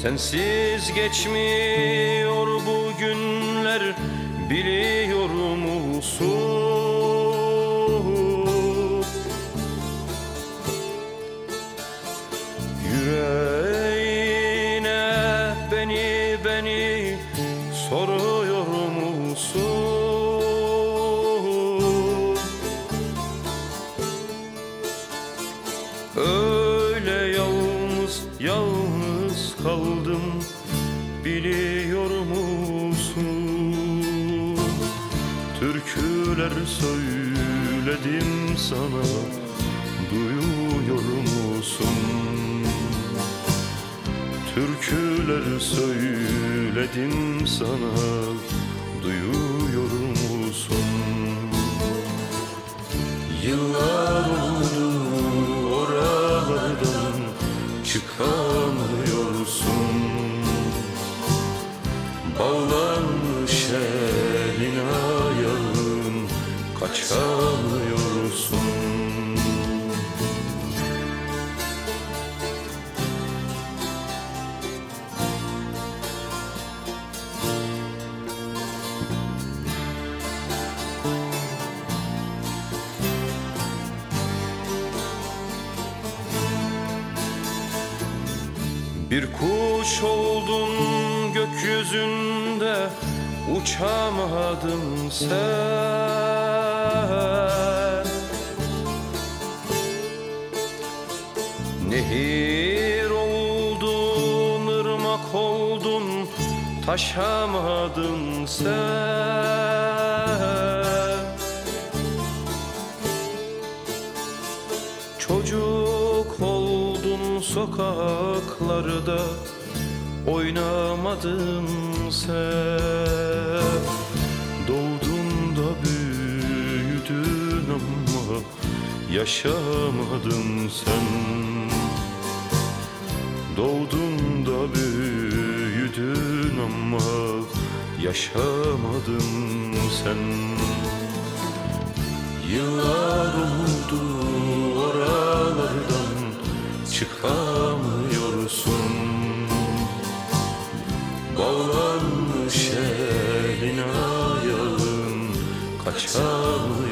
Sensiz geçmiyor bu günler, biliyor musun? Yüreğine beni soruyor musun? Öyle yalnız kaldım, biliyor musun? Türküler söyledim sana, duyuyor musun? Türküler söyledim sana, duyuyor musun? Yıllar oldu oralardan çıkamıyorsun. Bağlanmış elin ayağın, kaçamıyorsun. Bir kuş oldun gökyüzünde, uçamadın sen. Nehir oldun, ırmak oldun, taşamadın sen. Çocuk oldun sokaklarda, oynamadın sen. Doğdun da büyüdün ama yaşamadın sen. Doğdun da büyüdün ama yaşamadın sen. Yıllar oldu oralardan çıkamıyorsun. Bağlanmış elin ayağın, kaçamıyorsun.